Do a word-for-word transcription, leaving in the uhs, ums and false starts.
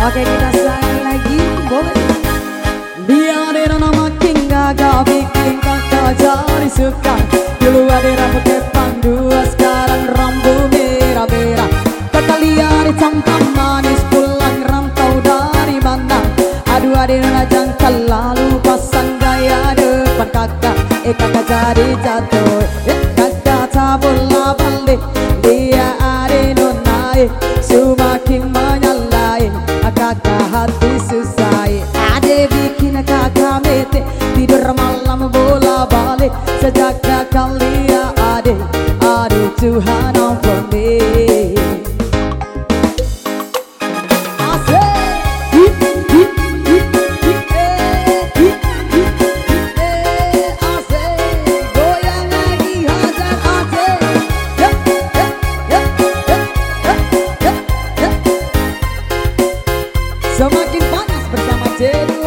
Oke, kita sekali lagi boleh. Biarin makin gagah bikin kakak jadi suka. Dulu ada rambut kepandua, sekarang rambut merah-merah. Kakak lihat tampak manis pulang rantau dari mana. Aduh adik jangan lalu pasang gaya depan kakak. Eh kakak jadi jatuh, eh kakak tak bola balik. Dia adik naik semakin menyalai. Kakak hati susah, adik bikin kakak mete. Tidur malam bola balik. Sejak kakak lihat adik, aduh Tuhan ampuni. Semakin panas bersama Jen.